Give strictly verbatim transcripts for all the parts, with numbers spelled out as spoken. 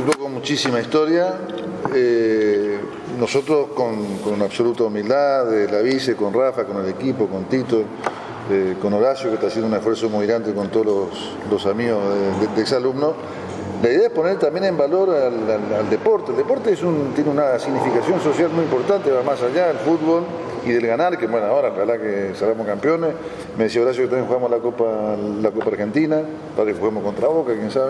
club con muchísima historia. Eh, nosotros con, con absoluta humildad, de la vice, con Rafa, con el equipo, con Tito, eh, con Horacio, que está haciendo un esfuerzo muy grande con todos los, los amigos de, de, de exalumnos. La idea es poner también en valor al, al, al deporte. El deporte es un, tiene una significación social muy importante, va más allá del fútbol y del ganar, que bueno, ahora ojalá que salgamos campeones. Me decía Horacio que también jugamos la Copa, la Copa Argentina, para que juguemos contra Boca, quién sabe.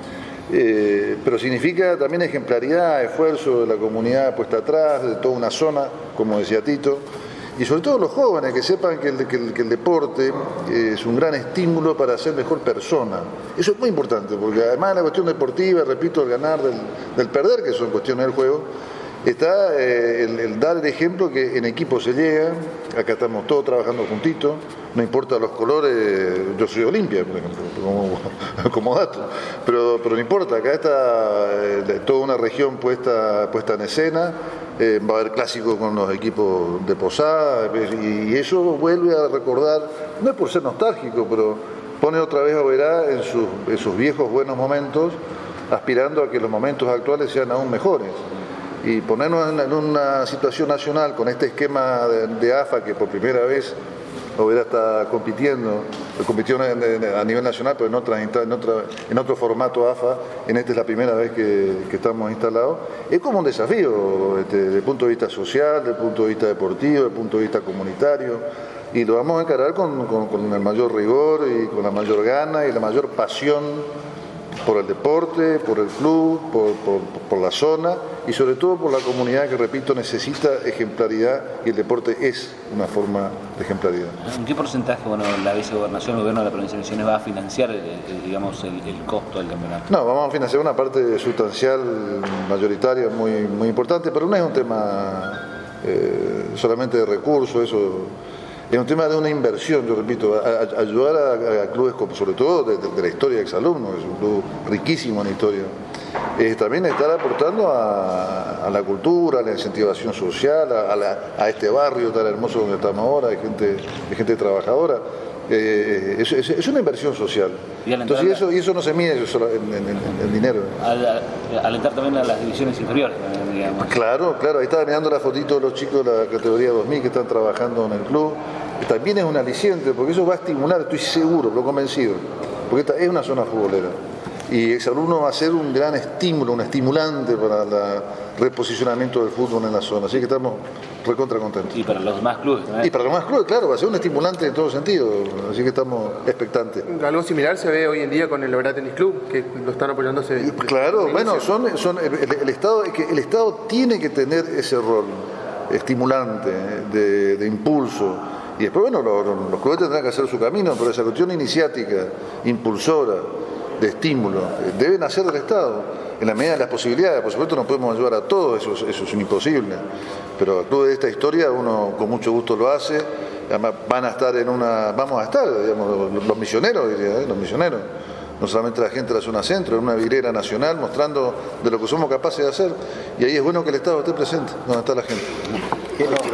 Eh, pero significa también ejemplaridad, esfuerzo de la comunidad puesta atrás, de toda una zona, como decía Tito, y sobre todo los jóvenes que sepan que el, que el, que el deporte es un gran estímulo para ser mejor persona. Eso es muy importante, porque además de la cuestión deportiva, repito, el ganar del, del perder, que son cuestiones del juego, está eh, el, el dar el ejemplo que en equipo se llega. Acá estamos todos trabajando juntitos, no importa los colores. Yo soy Olimpia, por ejemplo, como, como dato, pero, pero no importa, acá está eh, toda una región puesta, puesta en escena. Eh, va a haber clásicos con los equipos de Posada, y, y eso vuelve a recordar, no es por ser nostálgico, pero pone otra vez a Oberá en sus, en sus viejos buenos momentos, aspirando a que los momentos actuales sean aún mejores. Y ponernos en, en una situación nacional con este esquema de, de A F A, que por primera vez Oberá está compitiendo, compitió en, en, a nivel nacional, pero en, otra, en, otra, en otro formato A F A, en este es la primera vez que, que estamos instalados, es como un desafío este, desde el punto de vista social, desde el punto de vista deportivo, desde el punto de vista comunitario, y lo vamos a encarar con, con, con el mayor rigor y con la mayor gana y la mayor pasión por el deporte, por el club, por, por, por la zona y sobre todo por la comunidad que, repito, necesita ejemplaridad, y el deporte es una forma de ejemplaridad. ¿En qué porcentaje, bueno, la vicegobernación, el gobierno de la provincia de Misiones va a financiar, el, el, digamos, el, el costo del campeonato? No, vamos a financiar una parte sustancial, mayoritaria, muy, muy importante, pero no es un tema eh, solamente de recursos, eso. Es un tema de una inversión, yo repito, a, a ayudar a, a clubes, como, sobre todo de, de, de la historia de exalumnos, es un club riquísimo en historia. Eh, también estar aportando a, a la cultura, a la incentivación social, a, a, la, a este barrio tan hermoso donde estamos ahora, de gente, de gente trabajadora. Eh, es, es, es una inversión social. Y Entonces, y eso, y eso no se mide solo en, en, en, en dinero. Al, alentar también a las divisiones inferiores, digamos. Claro, claro, ahí estaba mirando la fotito de los chicos de la categoría dos mil que están trabajando en el club. También es un aliciente, porque eso va a estimular, estoy seguro, lo convencido, porque esta es una zona futbolera. Y exalumno va a ser un gran estímulo, un estimulante para el reposicionamiento del fútbol en la zona. Así que estamos recontra contentos. Y para los demás clubes también. Y para los demás clubes, claro, va a ser un estimulante en todo sentido. Así que estamos expectantes. Algo similar se ve hoy en día con el Oberá Tenis Club, que lo están apoyándose. Claro, bueno, son, son el, el, el, Estado, que el Estado tiene que tener ese rol estimulante, de, de impulso. Y después, bueno, los, los clubes tendrán que hacer su camino, pero esa cuestión iniciática, impulsora, de estímulo, deben hacer del Estado, en la medida de las posibilidades. Por supuesto no podemos ayudar a todos, eso, eso es imposible, pero el club de esta historia uno con mucho gusto lo hace. Además van a estar en una, vamos a estar, digamos, los misioneros, diría, ¿eh? los misioneros, no solamente la gente de la zona centro, en una vidriera nacional mostrando de lo que somos capaces de hacer, y ahí es bueno que el Estado esté presente, donde está la gente.